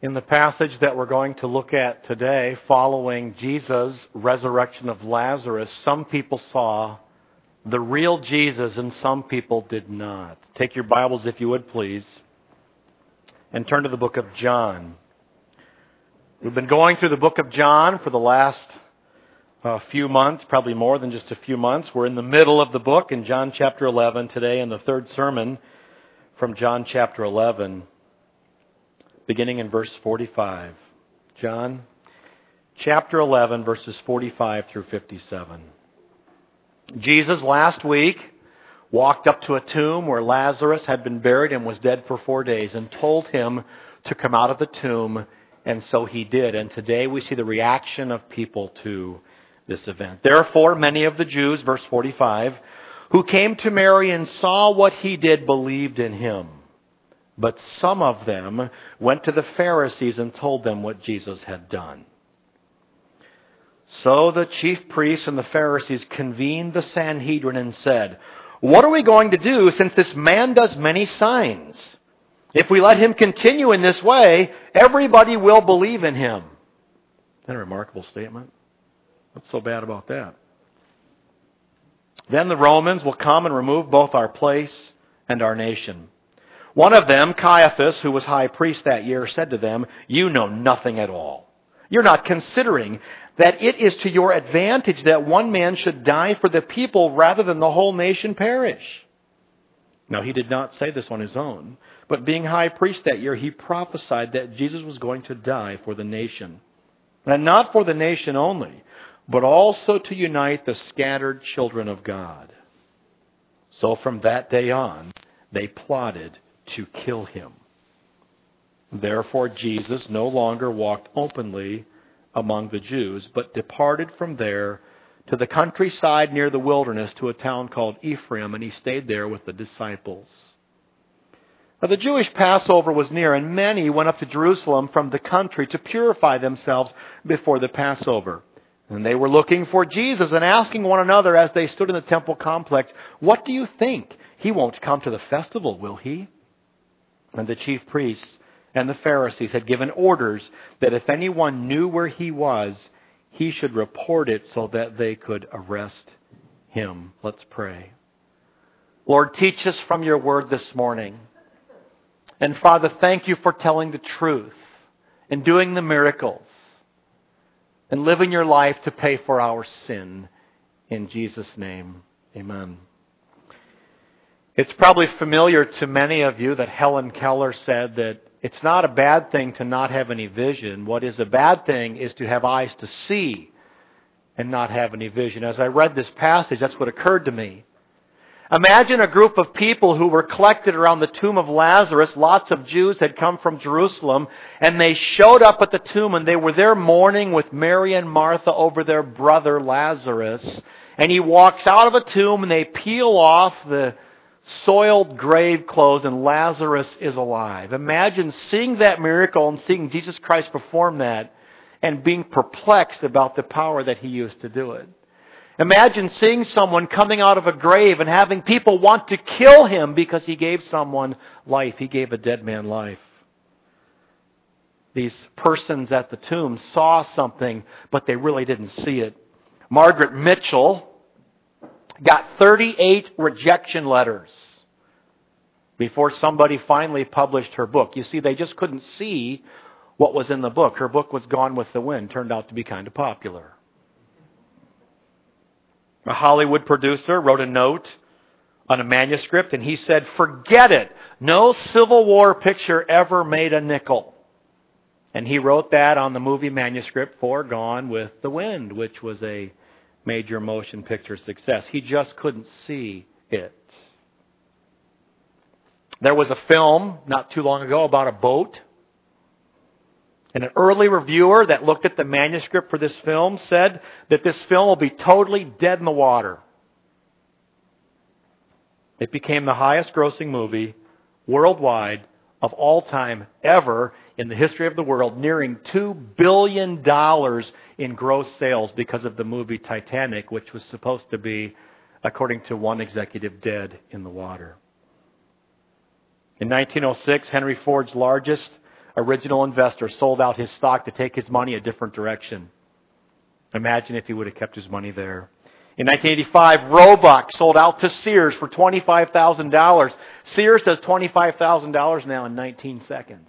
In the passage that we're going to look at today, following Jesus' resurrection of Lazarus, some people saw the real Jesus and some people did not. Take your Bibles, if you would, please, and turn to the book of John. We've been going through the book of John for the last few months, probably more than just a few months. We're in the middle of the book in John chapter 11 today, in the third sermon from John chapter 11. Beginning in verse 45. John chapter 11, verses 45 through 57. Jesus last week walked up to a tomb where Lazarus had been buried and was dead for 4 days and told him to come out of the tomb, and so he did. And today we see the reaction of people to this event. Therefore, many of the Jews, verse 45, who came to Mary and saw what he did believed in him. But some of them went to the Pharisees and told them what Jesus had done. So the chief priests and the Pharisees convened the Sanhedrin and said, "What are we going to do since this man does many signs? If we let him continue in this way, everybody will believe in him." Isn't that a remarkable statement? What's so bad about that? "Then the Romans will come and remove both our place and our nation." One of them, Caiaphas, who was high priest that year, said to them, "You know nothing at all. You're not considering that it is to your advantage that one man should die for the people rather than the whole nation perish." Now he did not say this on his own, but being high priest that year, he prophesied that Jesus was going to die for the nation. And not for the nation only, but also to unite the scattered children of God. So from that day on, they plotted to kill him. Therefore Jesus no longer walked openly among the Jews, but departed from there to the countryside near the wilderness to a town called Ephraim, and he stayed there with the disciples. Now the Jewish Passover was near, and many went up to Jerusalem from the country to purify themselves before the Passover. And they were looking for Jesus and asking one another as they stood in the temple complex, "What do you think? He won't come to the festival, will he?" And the chief priests and the Pharisees had given orders that if anyone knew where he was, he should report it so that they could arrest him. Let's pray. Lord, teach us from your word this morning. And Father, thank you for telling the truth and doing the miracles and living your life to pay for our sin. In Jesus' name, amen. It's probably familiar to many of you that Helen Keller said that it's not a bad thing to not have any vision. What is a bad thing is to have eyes to see and not have any vision. As I read this passage, that's what occurred to me. Imagine a group of people who were collected around the tomb of Lazarus. Lots of Jews had come from Jerusalem, and they showed up at the tomb, and they were there mourning with Mary and Martha over their brother Lazarus. And he walks out of a tomb, and they peel off the soiled grave clothes, and Lazarus is alive. Imagine seeing that miracle and seeing Jesus Christ perform that and being perplexed about the power that he used to do it. Imagine seeing someone coming out of a grave and having people want to kill him because he gave someone life. He gave a dead man life. These persons at the tomb saw something, but they really didn't see it. Margaret Mitchell got 38 rejection letters before somebody finally published her book. You see, they just couldn't see what was in the book. Her book was Gone with the Wind. Turned out to be kind of popular. A Hollywood producer wrote a note on a manuscript, and he said, "Forget it. No Civil War picture ever made a nickel." And he wrote that on the movie manuscript for Gone with the Wind, which was a major motion picture success. He just couldn't see it. There was a film not too long ago about a boat. And an early reviewer that looked at the manuscript for this film said that this film will be totally dead in the water. It became the highest grossing movie worldwide of all time ever in the history of the world, nearing $2 billion in gross sales because of the movie Titanic, which was supposed to be, according to one executive, dead in the water. In 1906, Henry Ford's largest original investor, sold out his stock to take his money a different direction. Imagine if he would have kept his money there. In 1985, Roebuck sold out to Sears for $25,000. Sears does $25,000 now in 19 seconds.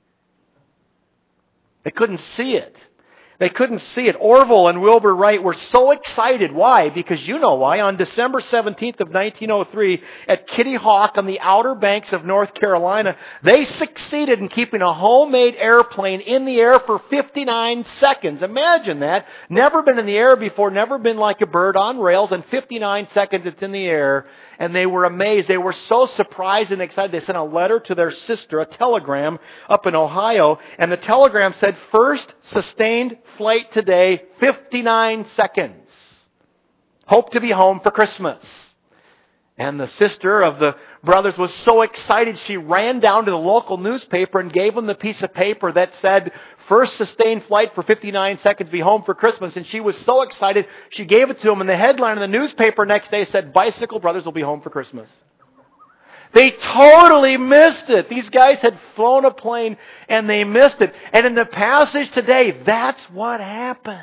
They couldn't see it. They couldn't see it. Orville and Wilbur Wright were so excited. Why? Because you know why. On December 17th of 1903, at Kitty Hawk on the Outer Banks of North Carolina, they succeeded in keeping a homemade airplane in the air for 59 seconds. Imagine that. Never been in the air before, never been like a bird on rails, and 59 seconds it's in the air. And they were amazed. They were so surprised and excited. They sent a letter to their sister, a telegram, up in Ohio. And the telegram said, first sustained flight today, 59 seconds. Hope to be home for Christmas. And the sister of the brothers was so excited, she ran down to the local newspaper and gave them the piece of paper that said, first sustained flight for 59 seconds, be home for Christmas. And she was so excited, she gave it to them. And the headline in the newspaper next day said, Bicycle Brothers will be home for Christmas. They totally missed it. These guys had flown a plane and they missed it. And in the passage today, that's what happened.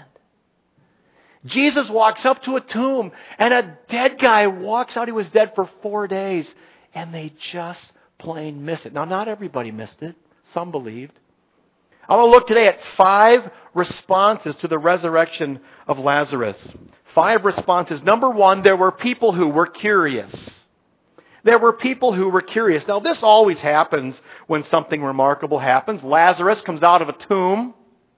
Jesus walks up to a tomb and a dead guy walks out. He was dead for 4 days. And they just plain missed it. Now, not everybody missed it. Some believed. I want to look today at 5 responses to the resurrection of Lazarus. 5 responses. Number 1, there were people who were curious. There were people who were curious. Now, this always happens when something remarkable happens. Lazarus comes out of a tomb.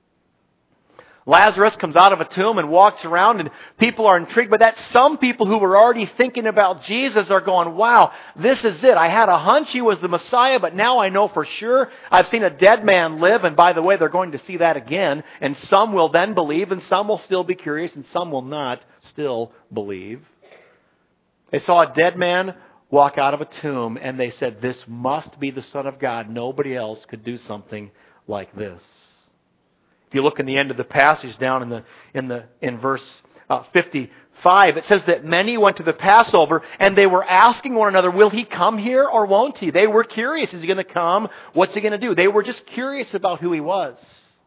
Lazarus comes out of a tomb and walks around, and people are intrigued by that. Some people who were already thinking about Jesus are going, wow, this is it. I had a hunch he was the Messiah, but now I know for sure. I've seen a dead man live, and by the way, they're going to see that again. And some will then believe, and some will still be curious, and some will not still believe. They saw a dead man walk out of a tomb, and they said, this must be the Son of God. Nobody else could do something like this. If you look in the end of the passage down in verse 55, it says that many went to the Passover and they were asking one another, will he come here or won't he? They were curious. Is he going to come? What's he going to do? They were just curious about who he was.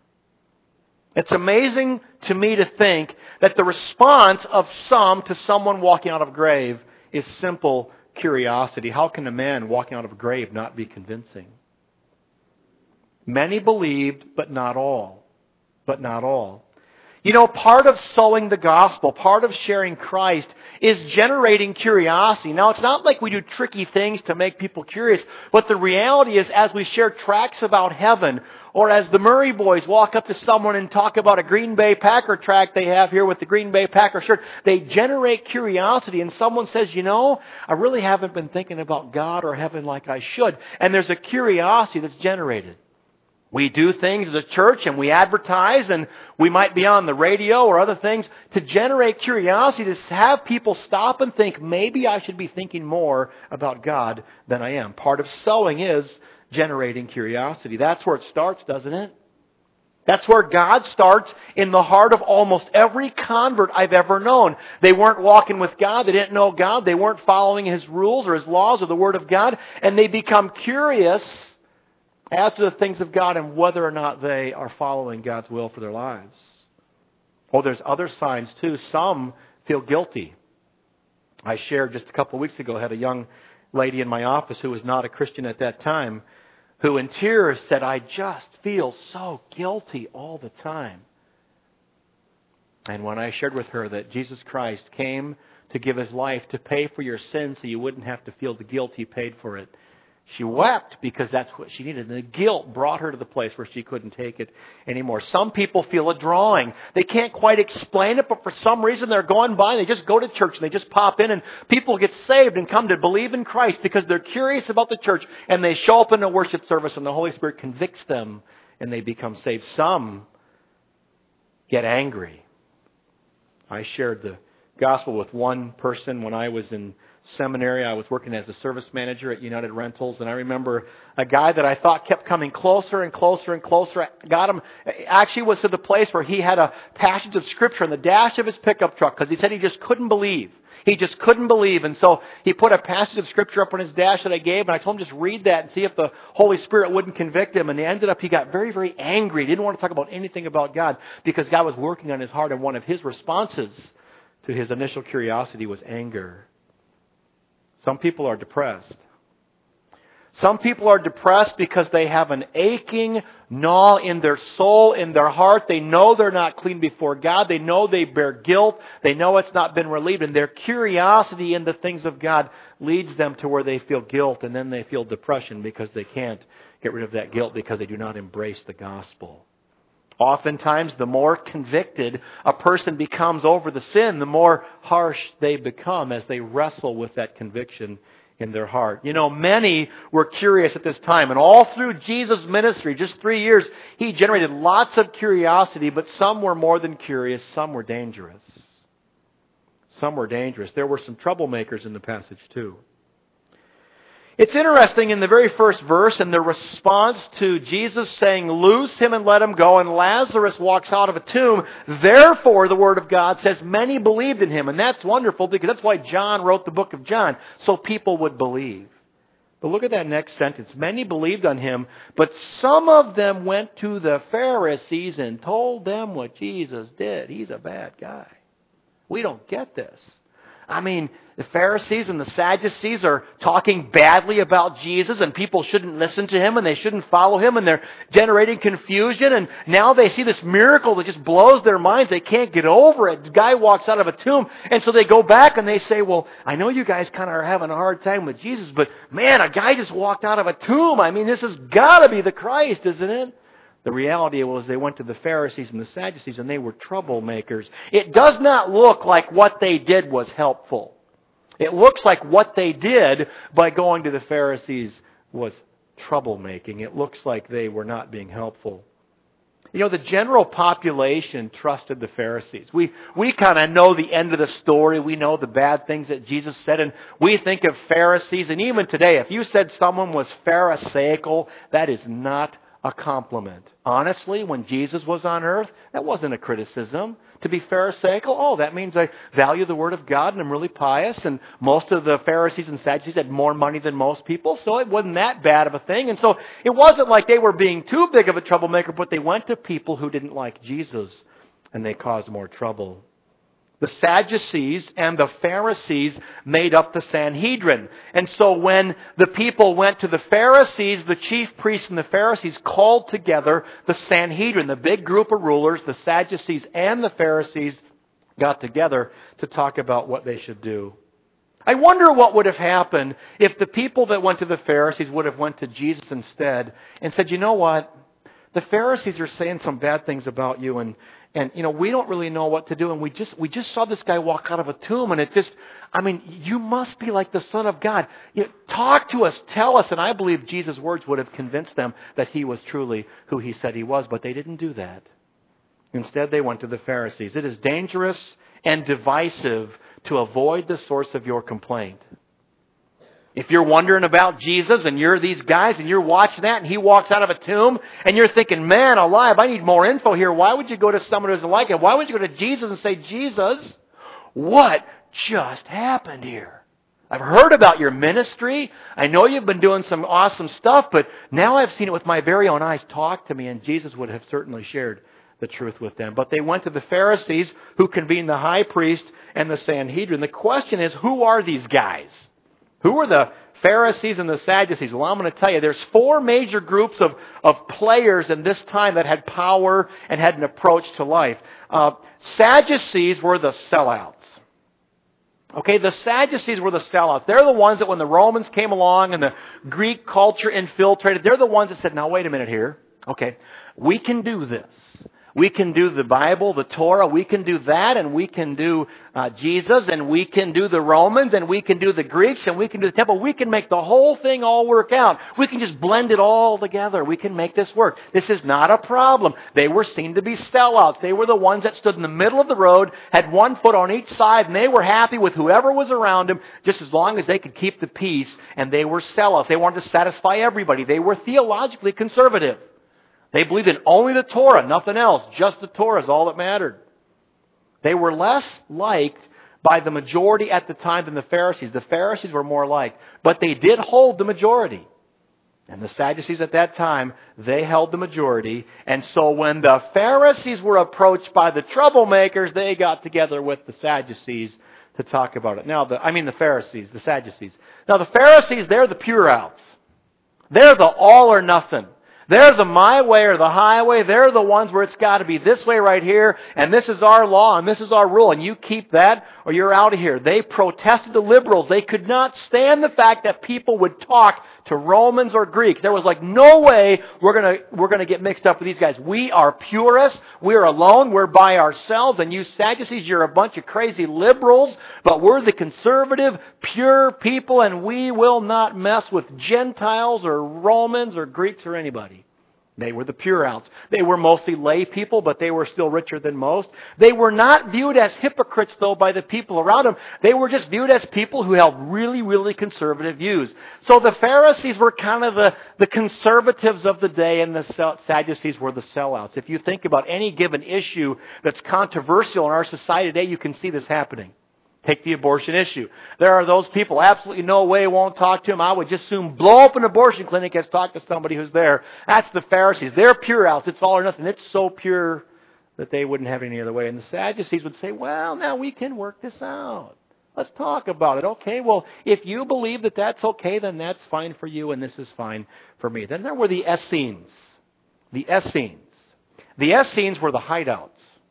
It's amazing to me to think that the response of some to someone walking out of a grave is simple curiosity. How can a man walking out of a grave not be convincing? Many believed, but not all. But not all. You know, part of sowing the gospel, part of sharing Christ is generating curiosity. Now, it's not like we do tricky things to make people curious, but the reality is as we share tracts about heaven, or as the Murray boys walk up to someone and talk about a Green Bay Packer tract they have here with the Green Bay Packer shirt, they generate curiosity, and someone says, you know, I really haven't been thinking about God or heaven like I should. And there's a curiosity that's generated. We do things as a church and we advertise and we might be on the radio or other things to generate curiosity, to have people stop and think, maybe I should be thinking more about God than I am. Part of sowing is generating curiosity. That's where it starts, doesn't it? That's where God starts in the heart of almost every convert I've ever known. They weren't walking with God. They didn't know God. They weren't following His rules or His laws or the Word of God. And they become curious as to the things of God and whether or not they are following God's will for their lives. Oh, there's other signs too. Some feel guilty. I shared just a couple of weeks ago, I had a young lady in my office who was not a Christian at that time, who in tears said, I just feel so guilty all the time. And when I shared with her that Jesus Christ came to give His life to pay for your sins so you wouldn't have to feel the guilt He paid for it, she wept because that's what she needed. And the guilt brought her to the place where she couldn't take it anymore. Some people feel a drawing. They can't quite explain it, but for some reason they're going by and they just go to church and they just pop in and people get saved and come to believe in Christ because they're curious about the church and they show up in a worship service and the Holy Spirit convicts them and they become saved. Some get angry. I shared the gospel with one person when I was in seminary. I was working as a service manager at United Rentals, and I remember a guy that I thought kept coming closer and closer and closer. Got him, actually was to the place where he had a passage of Scripture in the dash of his pickup truck because he said he just couldn't believe. He just couldn't believe. And so he put a passage of Scripture up on his dash that I gave, and I told him just read that and see if the Holy Spirit wouldn't convict him. And he got very, very angry. He didn't want to talk about anything about God because God was working on his heart, and one of his responses to his initial curiosity was anger. Some people are depressed. Some people are depressed because they have an aching gnaw in their soul, in their heart. They know they're not clean before God. They know they bear guilt. They know it's not been relieved. And their curiosity in the things of God leads them to where they feel guilt, and then they feel depression because they can't get rid of that guilt because they do not embrace the gospel. Oftentimes, the more convicted a person becomes over the sin, the more harsh they become as they wrestle with that conviction in their heart. You know, many were curious at this time, and all through Jesus' ministry, just 3 years, he generated lots of curiosity, but some were more than curious, some were dangerous. Some were dangerous. There were some troublemakers in the passage too. It's interesting in the very first verse, in the response to Jesus saying, "Loose him and let him go," and Lazarus walks out of a tomb. Therefore, the Word of God says, many believed in him. And that's wonderful because that's why John wrote the book of John, so people would believe. But look at that next sentence. Many believed on him, but some of them went to the Pharisees and told them what Jesus did. He's a bad guy. We don't get this. I mean, the Pharisees and the Sadducees are talking badly about Jesus, and people shouldn't listen to him and they shouldn't follow him, and they're generating confusion, and now they see this miracle that just blows their minds. They can't get over it. The guy walks out of a tomb, and so they go back and they say, "Well, I know you guys kind of are having a hard time with Jesus, but man, a guy just walked out of a tomb. I mean, this has got to be the Christ, isn't it?" The reality was they went to the Pharisees and the Sadducees, and they were troublemakers. It does not look like what they did was helpful. It looks like what they did by going to the Pharisees was troublemaking. It looks like they were not being helpful. You know, the general population trusted the Pharisees. We kind of know the end of the story. We know the bad things that Jesus said, and we think of Pharisees. And even today, if you said someone was Pharisaical, that is not a compliment. Honestly, when Jesus was on earth, that wasn't a criticism. To be Pharisaical, oh, that means I value the Word of God and I'm really pious. And most of the Pharisees and Sadducees had more money than most people, so it wasn't that bad of a thing. And so it wasn't like they were being too big of a troublemaker, but they went to people who didn't like Jesus and they caused more trouble. The Sadducees and the Pharisees made up the Sanhedrin. And so when the people went to the Pharisees, the chief priests and the Pharisees called together the Sanhedrin, the big group of rulers. The Sadducees and the Pharisees got together to talk about what they should do. I wonder what would have happened if the people that went to the Pharisees would have went to Jesus instead and said, "You know what? The Pharisees are saying some bad things about you, and you know, we don't really know what to do, and we just saw this guy walk out of a tomb, and you must be like the Son of God. Talk to us, tell us." And I believe Jesus' words would have convinced them that he was truly who he said he was, but they didn't do that. Instead, they went to the Pharisees. It is dangerous and divisive to avoid the source of your complaint. If you're wondering about Jesus and you're these guys and you're watching that and he walks out of a tomb and you're thinking, "Man alive, I need more info here," why would you go to someone who's like it? Why would you go to Jesus and say, "Jesus, what just happened here? I've heard about your ministry. I know you've been doing some awesome stuff, but now I've seen it with my very own eyes. Talk to me." And Jesus would have certainly shared the truth with them. But they went to the Pharisees, who convened the high priest and the Sanhedrin. The question is, who are these guys? Who are the Pharisees and the Sadducees? Well, I'm going to tell you, there's 4 major groups of players in this time that had power and had an approach to life. Sadducees were the sellouts. Okay, the Sadducees were the sellouts. They're the ones that when the Romans came along and the Greek culture infiltrated, they're the ones that said, "Now wait a minute here. Okay, we can do this. We can do the Bible, the Torah, we can do that, and we can do Jesus, and we can do the Romans, and we can do the Greeks, and we can do the temple. We can make the whole thing all work out. We can just blend it all together. We can make this work. This is not a problem." They were seen to be sellouts. They were the ones that stood in the middle of the road, had one foot on each side, and they were happy with whoever was around them, just as long as they could keep the peace, and they were sellouts. They wanted to satisfy everybody. They were theologically conservative. They believed in only the Torah, nothing else. Just the Torah is all that mattered. They were less liked by the majority at the time than the Pharisees. The Pharisees were more liked, but they did hold the majority. And the Sadducees at that time, they held the majority. And so when the Pharisees were approached by the troublemakers, they got together with the Sadducees to talk about it. Now, the Pharisees, the Sadducees. Now, the Pharisees, they're the pure outs. They're the all or nothing. They're the my way or the highway. They're the ones where it's got to be this way right here, and this is our law, and this is our rule, and you keep that or you're out of here. They protested the liberals. They could not stand the fact that people would talk to Romans or Greeks. There was like no way we're gonna get mixed up with these guys. We are purists. We're alone. We're by ourselves. And you Sadducees, you're a bunch of crazy liberals, but we're the conservative, pure people, and we will not mess with Gentiles or Romans or Greeks or anybody. They were the pure outs. They were mostly lay people, but they were still richer than most. They were not viewed as hypocrites, though, by the people around them. They were just viewed as people who held really, really conservative views. So the Pharisees were kind of the conservatives of the day, and the Sadducees were the sellouts. If you think about any given issue that's controversial in our society today, you can see this happening. Take the abortion issue. There are those people, absolutely no way, won't talk to him. I would just soon blow up an abortion clinic as talk to somebody who's there. That's the Pharisees. They're pure outs. It's all or nothing. It's so pure that they wouldn't have any other way. And the Sadducees would say, well, now we can work this out. Let's talk about it. Okay, well, if you believe that that's okay, then that's fine for you and this is fine for me. Then there were the Essenes. The Essenes. The Essenes were the hideouts.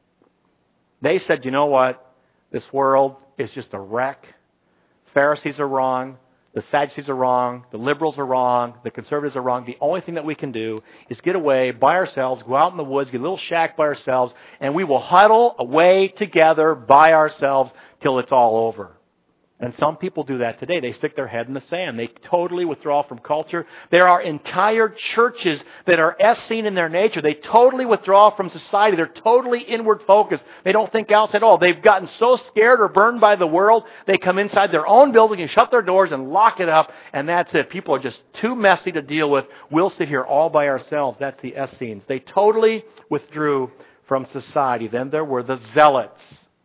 They said, you know what? This world is just a wreck. Pharisees are wrong. The Sadducees are wrong. The liberals are wrong. The conservatives are wrong. The only thing that we can do is get away by ourselves, go out in the woods, get a little shack by ourselves, and we will huddle away together by ourselves till it's all over. And some people do that today. They stick their head in the sand. They totally withdraw from culture. There are entire churches that are Essene in their nature. They totally withdraw from society. They're totally inward focused. They don't think else at all. They've gotten so scared or burned by the world, they come inside their own building and shut their doors and lock it up, and that's it. People are just too messy to deal with. We'll sit here all by ourselves. That's the Essenes. They totally withdrew from society. Then there were the Zealots.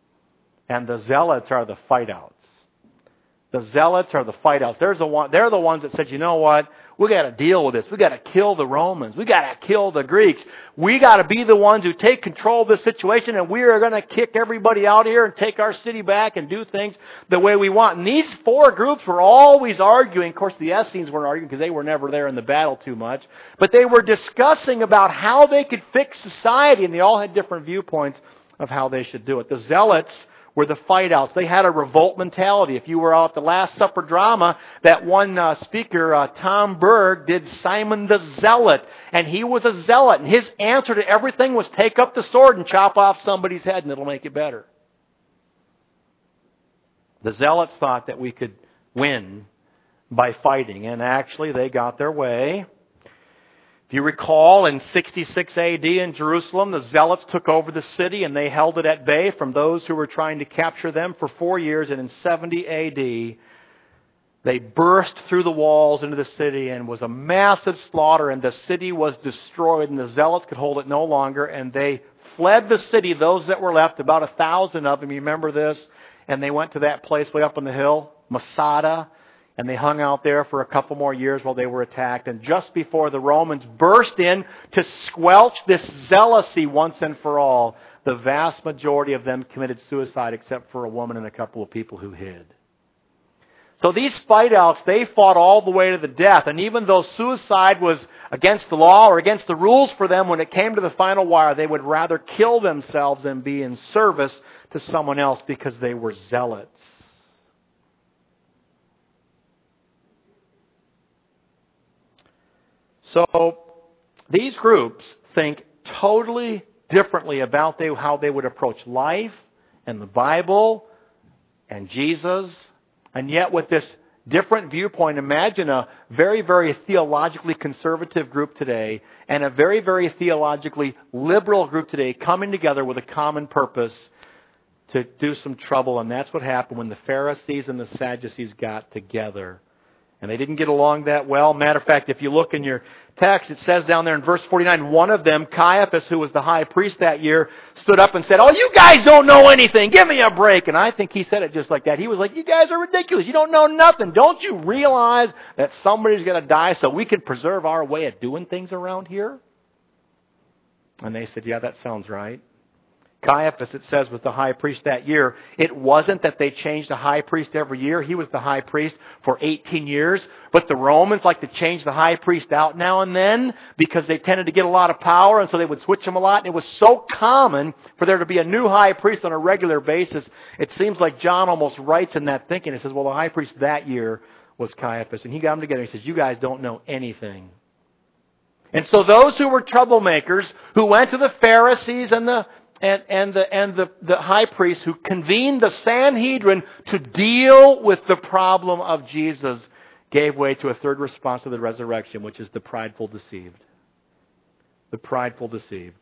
And the Zealots are the fight-outs. The Zealots are the fight-outs. They're the ones that said, you know what? We got to deal with this. We got to kill the Romans. We got to kill the Greeks. We got to be the ones who take control of this situation, and we are going to kick everybody out here and take our city back and do things the way we want. And these four groups were always arguing. Of course, the Essenes weren't arguing because they were never there in the battle too much. But they were discussing about how they could fix society, and they all had different viewpoints of how they should do it. The Zealots were the fight-outs. They had a revolt mentality. If you were out at the Last Supper drama, that one speaker, Tom Berg, did Simon the Zealot. And he was a zealot. And his answer to everything was take up the sword and chop off somebody's head and it'll make it better. The Zealots thought that we could win by fighting. And actually, they got their way. If you recall, in 66 AD in Jerusalem, the Zealots took over the city and they held it at bay from those who were trying to capture them for 4 years. And in 70 AD, they burst through the walls into the city and was a massive slaughter, and the city was destroyed, and the Zealots could hold it no longer, and they fled the city, those that were left, about 1,000 of them. You remember this? And they went to that place way up on the hill, Masada. And they hung out there for a couple more years while they were attacked. And just before the Romans burst in to squelch this zealousy once and for all, the vast majority of them committed suicide except for a woman and a couple of people who hid. So these fight-outs, they fought all the way to the death. And even though suicide was against the law or against the rules for them, when it came to the final wire, they would rather kill themselves than be in service to someone else because they were zealots. So these groups think totally differently about how they would approach life and the Bible and Jesus. And yet with this different viewpoint, imagine a very, very theologically conservative group today and a very, very theologically liberal group today coming together with a common purpose to do some trouble. And that's what happened when the Pharisees and the Sadducees got together. And they didn't get along that well. Matter of fact, if you look in your text, it says down there in verse 49, one of them, Caiaphas, who was the high priest that year, stood up and said, "Oh, you guys don't know anything. Give me a break." And I think he said it just like that. He was like, "You guys are ridiculous. You don't know nothing. Don't you realize that somebody's going to die so we can preserve our way of doing things around here?" And they said, "Yeah, that sounds right." Caiaphas, it says, was the high priest that year. It wasn't that they changed the high priest every year. He was the high priest for 18 years. But the Romans like to change the high priest out now and then because they tended to get a lot of power, and so they would switch him a lot. And it was so common for there to be a new high priest on a regular basis. It seems like John almost writes in that thinking. He says, well, the high priest that year was Caiaphas. And he got them together. He says, "You guys don't know anything." And so those who were troublemakers, who went to the Pharisees and the high priest, who convened the Sanhedrin to deal with the problem of Jesus, gave way to a third response to the resurrection, which is the prideful deceived. The prideful deceived.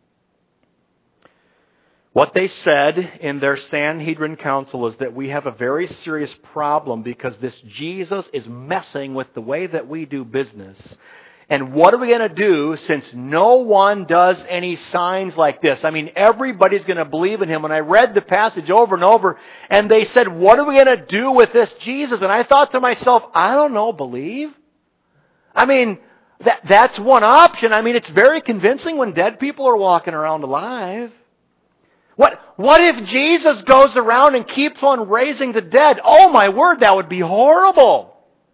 What they said in their Sanhedrin council is that we have a very serious problem because this Jesus is messing with the way that we do business. And what are we going to do since no one does any signs like this? I mean, everybody's going to believe in him. And I read the passage over and over, and they said, what are we going to do with this Jesus? And I thought to myself, I don't know, believe? I mean, that's one option. I mean, it's very convincing when dead people are walking around alive. What if Jesus goes around and keeps on raising the dead? Oh my word, that would be horrible.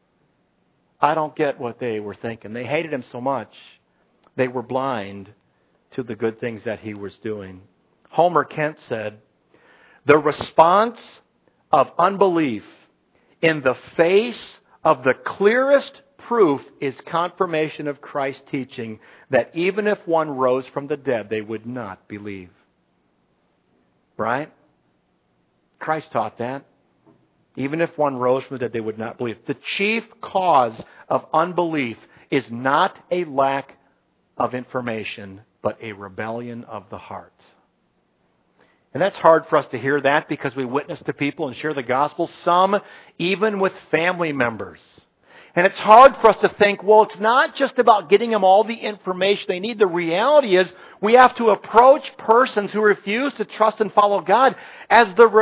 I don't get what they were thinking. They hated him so much, they were blind to the good things that he was doing. Homer Kent said, "The response of unbelief in the face of the clearest proof is confirmation of Christ's teaching that even if one rose from the dead, they would not believe." Right? Christ taught that. Even if one rose from the dead, they would not believe. The chief cause of unbelief is not a lack of information, but a rebellion of the heart. And that's hard for us to hear that because we witness to people and share the gospel, some even with family members. And it's hard for us to think, well, it's not just about getting them all the information they need. The reality is we have to approach persons who refuse to trust and follow God as the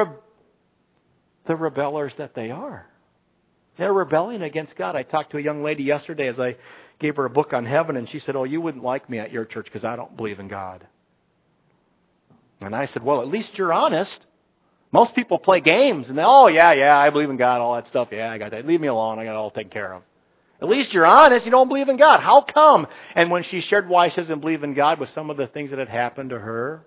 rebellers that they are. They're rebelling against God. I talked to a young lady yesterday as I gave her a book on heaven, and she said, "Oh, you wouldn't like me at your church because I don't believe in God." And I said, "Well, at least you're honest. Most people play games, and they, oh, yeah, I believe in God, all that stuff. Yeah, I got that. Leave me alone. I got it all taken care of." At least you're honest. You don't believe in God. How come? And when she shared why she doesn't believe in God with some of the things that had happened to her,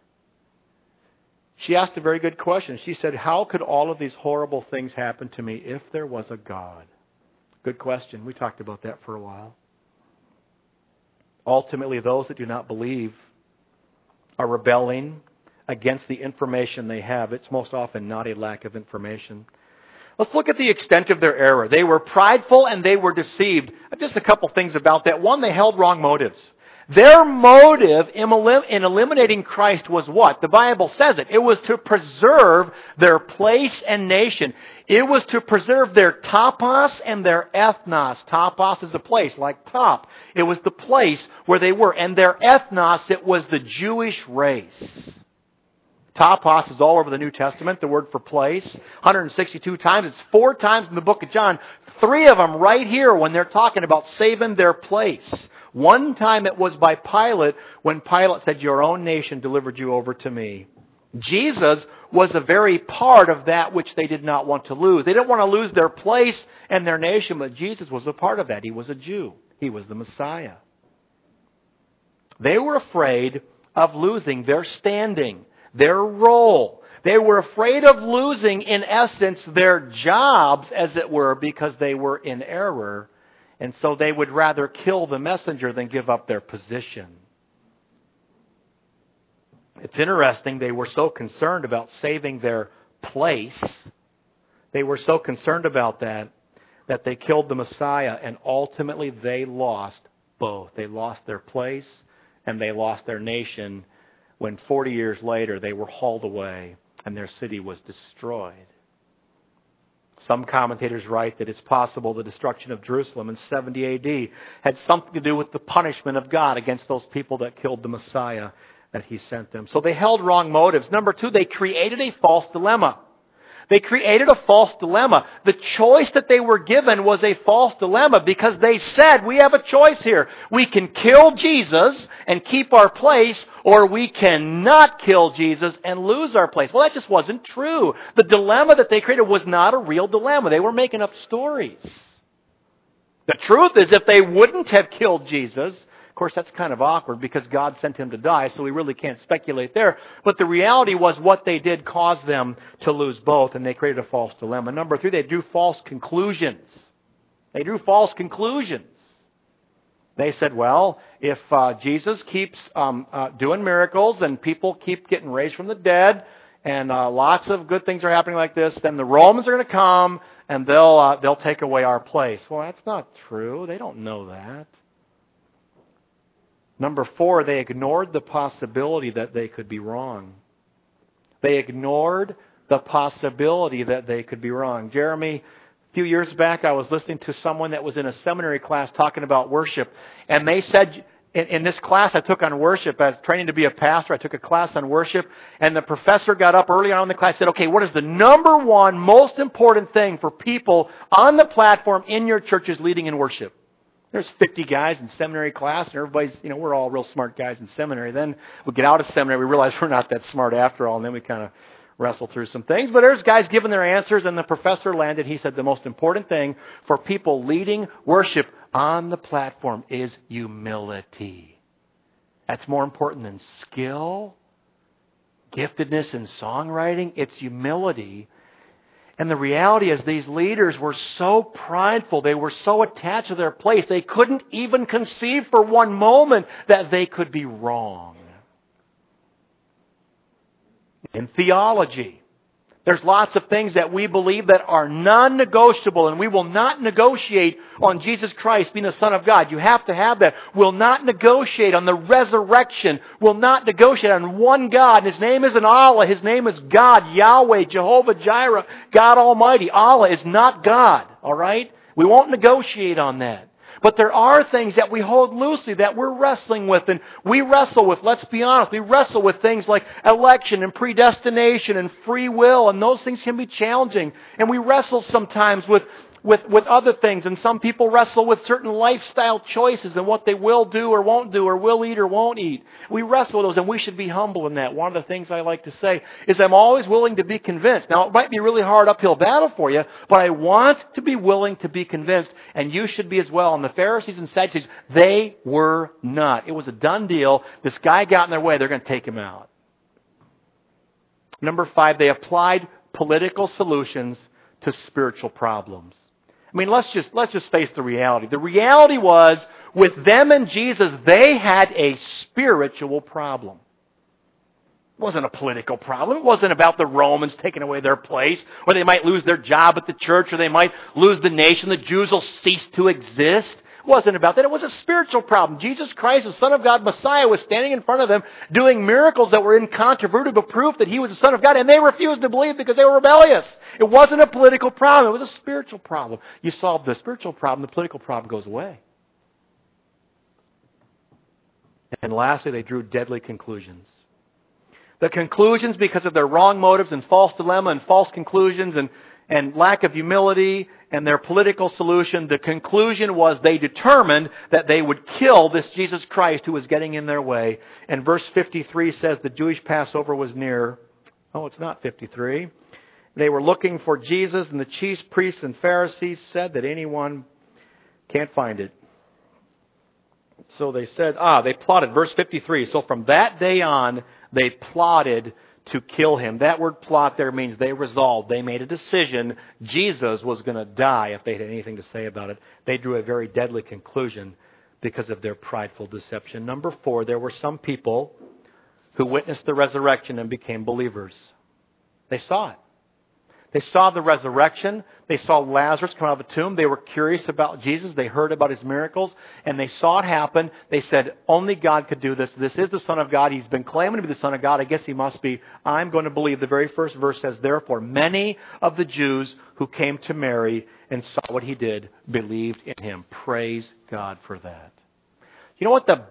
she asked a very good question. She said, how could all of these horrible things happen to me if there was a God? Good question. We talked about that for a while. Ultimately, those that do not believe are rebelling against the information they have. It's most often not a lack of information. Let's look at the extent of their error. They were prideful and they were deceived. Just a couple things about that. One, they held wrong motives. Their motive in eliminating Christ was what? The Bible says it. It was to preserve their place and nation. It was to preserve their topos and their ethnos. Topos is a place, like top. It was the place where they were. And their ethnos, it was the Jewish race. Topos is all over the New Testament, the word for place. 162 times. It's 4 times in the book of John. 3 of them right here when they're talking about saving their place. One time it was by Pilate when Pilate said, "Your own nation delivered you over to me." Jesus was a very part of that which they did not want to lose. They didn't want to lose their place and their nation, but Jesus was a part of that. He was a Jew. He was the Messiah. They were afraid of losing their standing, their role. They were afraid of losing, in essence, their jobs, as it were, because they were in error. And so they would rather kill the messenger than give up their position. It's interesting, they were so concerned about saving their place. They were so concerned about that they killed the Messiah, and ultimately they lost both. They lost their place and they lost their nation when 40 years later they were hauled away and their city was destroyed. Some commentators write that it's possible the destruction of Jerusalem in 70 A.D. had something to do with the punishment of God against those people that killed the Messiah that He sent them. So they held wrong motives. Number two, they created a false dilemma. They created a false dilemma. The choice that they were given was a false dilemma because they said, we have a choice here. We can kill Jesus and keep our place, or we cannot kill Jesus and lose our place. Well, that just wasn't true. The dilemma that they created was not a real dilemma. They were making up stories. The truth is, if they wouldn't have killed Jesus, of course, that's kind of awkward because God sent Him to die, so we really can't speculate there. But the reality was what they did caused them to lose both, and they created a false dilemma. Number three, they drew false conclusions. They said, well, if Jesus keeps doing miracles and people keep getting raised from the dead and lots of good things are happening like this, then the Romans are going to come and they'll take away our place. Well, that's not true. They don't know that. Number four, they ignored the possibility that they could be wrong. Jeremy, a few years back, I was listening to someone that was in a seminary class talking about worship. And they said, in this class I took on worship, as training to be a pastor, I took a class on worship. And the professor got up early on in the class and said, okay, what is the number one most important thing for people on the platform in your churches leading in worship? There's 50 guys in seminary class, and everybody's, we're all real smart guys in seminary. Then we get out of seminary, we realize we're not that smart after all, and then we kind of wrestle through some things. But there's guys giving their answers, and the professor landed. He said the most important thing for people leading worship on the platform is humility. That's more important than skill, giftedness in songwriting. It's humility. And the reality is these leaders were so prideful, they were so attached to their place, they couldn't even conceive for one moment that they could be wrong. In theology, there's lots of things that we believe that are non-negotiable, and we will not negotiate on Jesus Christ being the Son of God. You have to have that. We'll not negotiate on the resurrection. We'll not negotiate on one God. His name isn't Allah. His name is God, Yahweh, Jehovah Jireh, God Almighty. Allah is not God, all right? We won't negotiate on that. But there are things that we hold loosely that we're wrestling with. And we wrestle with, let's be honest, we wrestle with things like election and predestination and free will. And those things can be challenging. And we wrestle sometimes with other things. And some people wrestle with certain lifestyle choices and what they will do or won't do or will eat or won't eat. We wrestle with those, and we should be humble in that. One of the things I like to say is I'm always willing to be convinced. Now, it might be a really hard uphill battle for you, but I want to be willing to be convinced, and you should be as well. And the Pharisees and Sadducees, they were not. It was a done deal. This guy got in their way. They're going to take him out. Number 5, they applied political solutions to spiritual problems. I mean, let's just face the reality. The reality was, with them and Jesus, they had a spiritual problem. It wasn't a political problem. It wasn't about the Romans taking away their place, or they might lose their job at the church, or they might lose the nation. The Jews will cease to exist. It wasn't about that. It was a spiritual problem. Jesus Christ, the Son of God, Messiah, was standing in front of them doing miracles that were incontrovertible proof that He was the Son of God, and they refused to believe because they were rebellious. It wasn't a political problem. It was a spiritual problem. You solve the spiritual problem, the political problem goes away. And lastly, they drew deadly conclusions. The conclusions, because of their wrong motives and false dilemma and false conclusions and lack of humility and their political solution, the conclusion was they determined that they would kill this Jesus Christ who was getting in their way. And verse 53 says the Jewish Passover was near. Oh, it's not 53. They were looking for Jesus, and the chief priests and Pharisees said that anyone can't find it. So they said, they plotted. Verse 53. So from that day on, they plotted to kill Him. That word plot there means they resolved. They made a decision. Jesus was going to die if they had anything to say about it. They drew a very deadly conclusion because of their prideful deception. Number 4, there were some people who witnessed the resurrection and became believers. They saw it. They saw the resurrection. They saw Lazarus come out of the tomb. They were curious about Jesus. They heard about His miracles. And they saw it happen. They said, only God could do this. This is the Son of God. He's been claiming to be the Son of God. I guess He must be. I'm going to believe. The very first verse says, therefore, many of the Jews who came to Mary and saw what He did believed in Him. Praise God for that. You know what the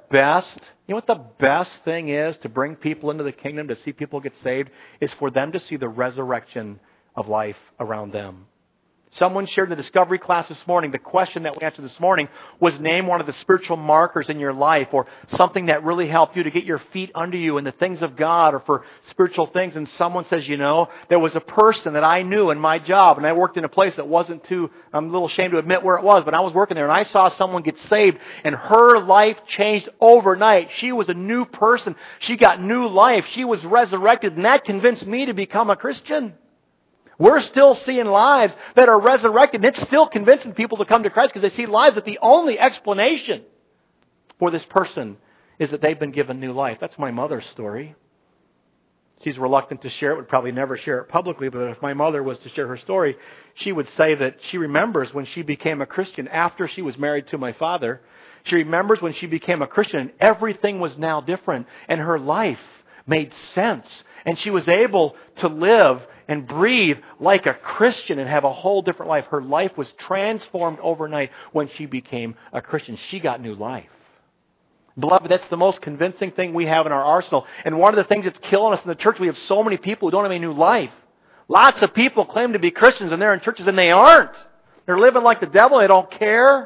best thing is to bring people into the kingdom, to see people get saved, is for them to see the resurrection of life around them. Someone shared in the discovery class this morning, the question that we answered this morning was, name one of the spiritual markers in your life, or something that really helped you to get your feet under you in the things of God or for spiritual things. And someone says, there was a person that I knew in my job, and I worked in a place that wasn't I'm a little ashamed to admit where it was, but I was working there, and I saw someone get saved, and her life changed overnight. She was a new person. She got new life. She was resurrected, and that convinced me to become a Christian. We're still seeing lives that are resurrected, and it's still convincing people to come to Christ because they see lives that the only explanation for this person is that they've been given new life. That's my mother's story. She's reluctant to share it, would probably never share it publicly, but if my mother was to share her story, she would say that she remembers when she became a Christian after she was married to my father. She remembers when she became a Christian and everything was now different, and her life made sense, and she was able to live and breathe like a Christian and have a whole different life. Her life was transformed overnight when she became a Christian. She got new life. Beloved, that's the most convincing thing we have in our arsenal. And one of the things that's killing us in the church, we have so many people who don't have any new life. Lots of people claim to be Christians and they're in churches and they aren't. They're living like the devil. They don't care.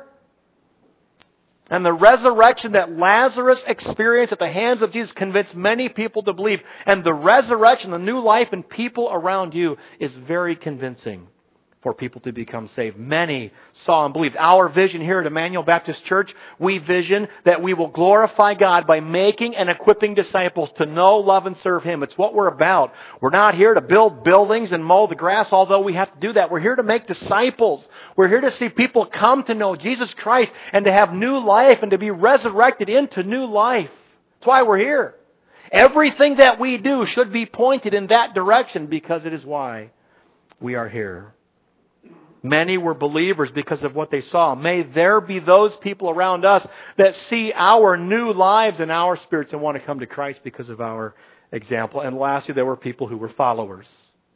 And the resurrection that Lazarus experienced at the hands of Jesus convinced many people to believe. And the resurrection, the new life in people around you is very convincing for people to become saved. Many saw and believed. Our vision here at Emmanuel Baptist Church, we vision that we will glorify God by making and equipping disciples to know, love, and serve Him. It's what we're about. We're not here to build buildings and mow the grass, although we have to do that. We're here to make disciples. We're here to see people come to know Jesus Christ and to have new life and to be resurrected into new life. That's why we're here. Everything that we do should be pointed in that direction because it is why we are here. Many were believers because of what they saw. May there be those people around us that see our new lives and our spirits and want to come to Christ because of our example. And lastly, there were people who were followers.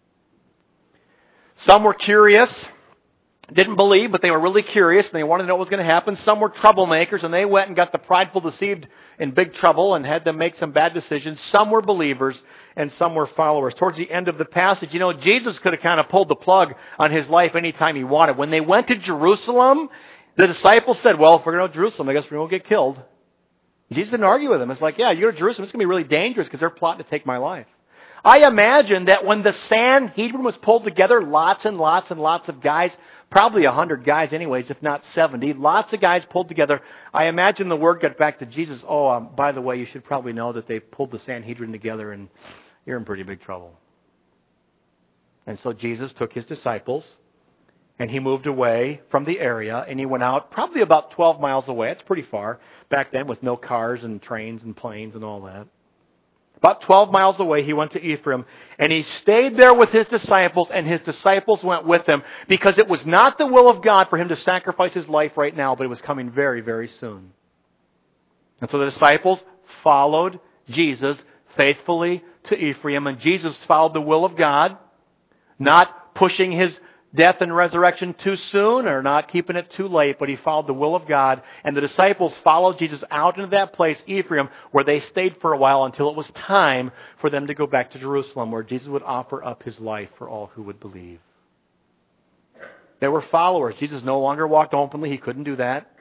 Some were curious, didn't believe, but they were really curious and they wanted to know what was going to happen. Some were troublemakers and they went and got the prideful deceived in big trouble and had them make some bad decisions. Some were believers and some were followers. Towards the end of the passage, Jesus could have kind of pulled the plug on His life anytime He wanted. When they went to Jerusalem, the disciples said, well, if we're going to Jerusalem, I guess we're going to get killed. Jesus didn't argue with them. It's like, yeah, you go to Jerusalem, it's going to be really dangerous because they're plotting to take my life. I imagine that when the Sanhedrin was pulled together, lots and lots and lots of guys, probably 100 guys anyways, if not 70, lots of guys pulled together. I imagine the word got back to Jesus, by the way, you should probably know that they pulled the Sanhedrin together and you're in pretty big trouble. And so Jesus took His disciples and He moved away from the area and He went out probably about 12 miles away. It's pretty far back then with no cars and trains and planes and all that. About 12 miles away, He went to Ephraim, and He stayed there with His disciples, and His disciples went with Him, because it was not the will of God for Him to sacrifice His life right now, but it was coming very, very soon. And so the disciples followed Jesus faithfully to Ephraim, and Jesus followed the will of God, not pushing His death and resurrection too soon or not keeping it too late, but He followed the will of God. And the disciples followed Jesus out into that place, Ephraim, where they stayed for a while until it was time for them to go back to Jerusalem, where Jesus would offer up His life for all who would believe. They were followers. Jesus no longer walked openly. He couldn't do that.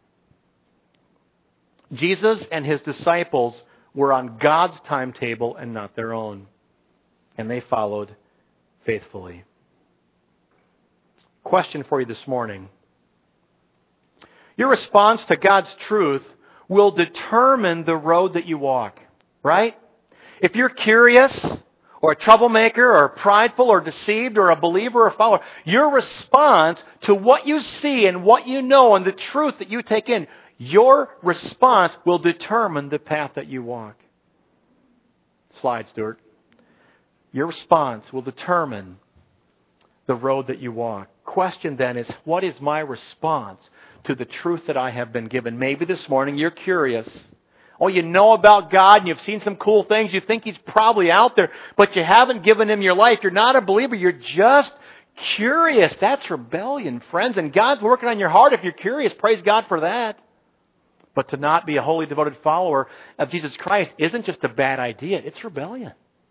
Jesus and His disciples were on God's timetable and not their own. And they followed faithfully. Question for you this morning. Your response to God's truth will determine the road that you walk, right? If you're curious or a troublemaker or prideful or deceived or a believer or a follower, your response to what you see and what you know and the truth that you take in, your response will determine the path that you walk. Slide, Stuart. Your response will determine the road that you walk. Question then is, what is my response to the truth that I have been given? Maybe this morning you're curious. Oh, you know about God and you've seen some cool things. You think He's probably out there, but you haven't given Him your life. You're not a believer. You're just curious. That's rebellion, friends. And God's working on your heart. If you're curious, praise God for that. But to not be a wholly devoted follower of Jesus Christ isn't just a bad idea. It's rebellion.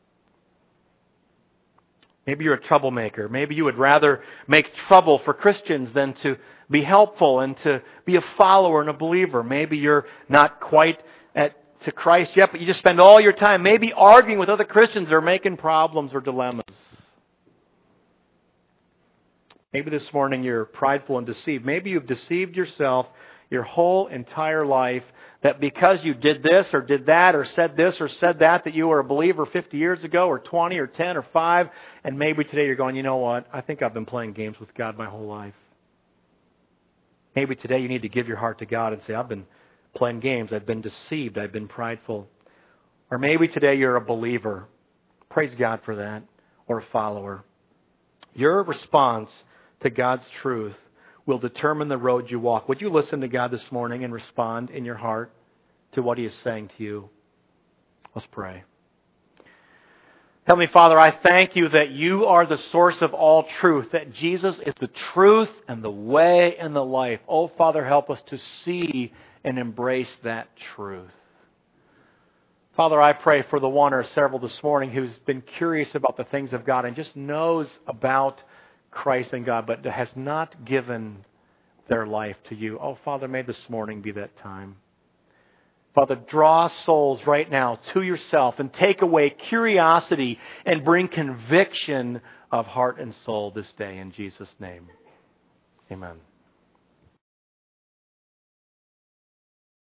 Maybe you're a troublemaker. Maybe you would rather make trouble for Christians than to be helpful and to be a follower and a believer. Maybe you're not quite to Christ yet, but you just spend all your time maybe arguing with other Christians or making problems or dilemmas. Maybe this morning you're prideful and deceived. Maybe you've deceived yourself your whole entire life that because you did this or did that or said this or said that you were a believer 50 years ago or 20 or 10 or 5, and maybe today you're going, you know what, I think I've been playing games with God my whole life. Maybe today you need to give your heart to God and say, I've been playing games, I've been deceived, I've been prideful. Or maybe today you're a believer. Praise God for that. Or a follower. Your response to God's truth will determine the road you walk. Would you listen to God this morning and respond in your heart to what He is saying to you? Let's pray. Heavenly Father, I thank You that You are the source of all truth, that Jesus is the truth and the way and the life. Oh, Father, help us to see and embrace that truth. Father, I pray for the one or several this morning who's been curious about the things of God and just knows about Christ and God, but has not given their life to You. Oh, Father, may this morning be that time. Father, draw souls right now to Yourself and take away curiosity and bring conviction of heart and soul this day in Jesus' name. Amen.